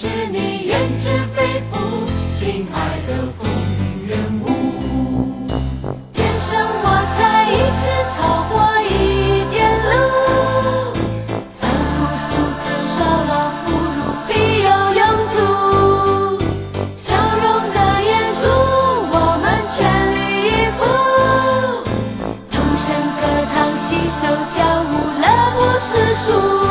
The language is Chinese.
是你胭脂肺腑，亲爱的风云人物。天生我材一枝草，或一点露，凡夫俗子少劳俘虏，必有用途。笑容的演出，我们全力以赴，同声歌唱，携手跳舞，乐不思蜀。